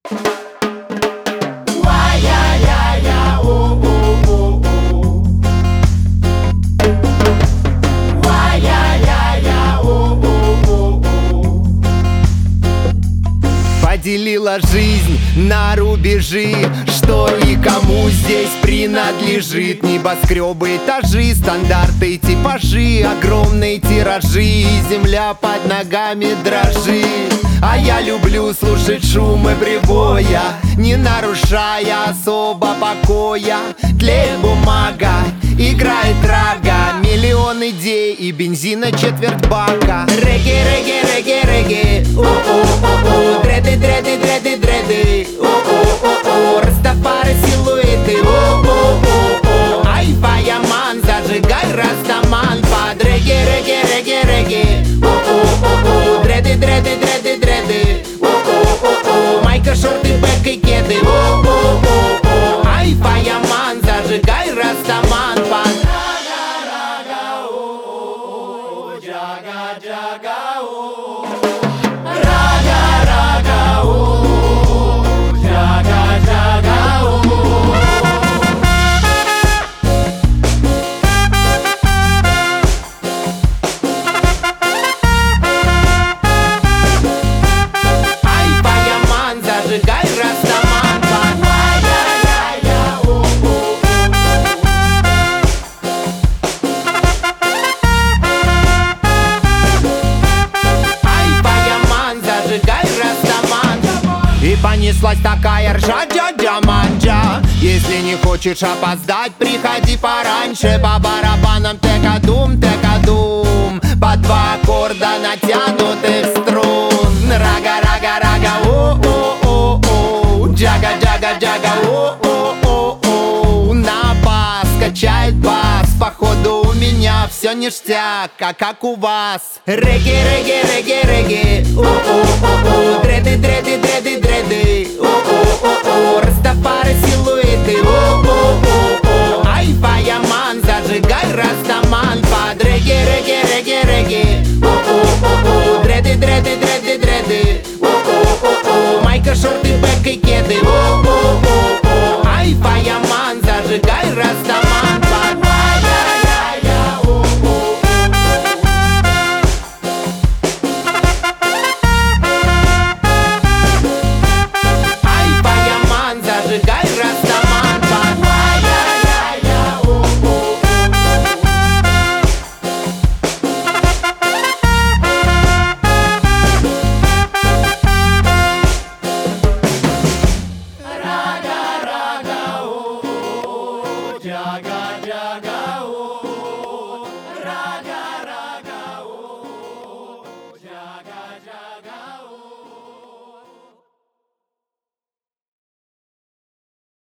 Поделила жизнь на рубежи, что и кому здесь принадлежит. Небоскребы, этажи, стандарты, типажи, огромные тиражи, земля под ногами дрожит. А я люблю слушать шумы прибоя, не нарушая особо покоя. Тлеет бумага, играет рага, миллион идей и бензина четверть бака. Регги, регги, регги, регги, о-о-о-о. Дреды, дреды, дреды, дреды, о-о-о-о. Растафары, силуэты, о-о-о-о. Ай, фаяман, зажигай растаман под регги, регги, регги, регги, о-о-о-о. Дреды, дреды, дреды, дреды, о-о-о-о. Майка, шорты, бэк и кеды, о-о-о-о. Ай, фаяман, зажигай растаман под рага-рага, о-о-о. Джага-джага, о. Рага-рага, о. Джага-джага, о. Ай, фаяман, зажигай растаман под ай-яй-яй-я, о-о-о. Ай, фаяман, зажигай растаман. И понеслась такая ржа, дядя манджа. Если не хочешь опоздать, приходи пораньше. По барабанам текадум, текадум. По два аккорда натянутых струн. Рага, рага, рага, о-о-о-о. Джага, джага, джага, о-о-о-о. На бас, качает бас. Походу у меня все ништяк, а как у вас? Регги, регги, регги, регги, о-о-о-о. Дреды, дреды, дреды, дреды, о-о-о-о. Растафары, силуэты, о-о-о-о. Ай, фаяман, зажигай растаман под регги, регги, регги, регги, о-о-о-о. Дреды, дреды, дреды, дреды, о-о-о-о. Майка, шорты, бэк и кеды, о-о-о-о.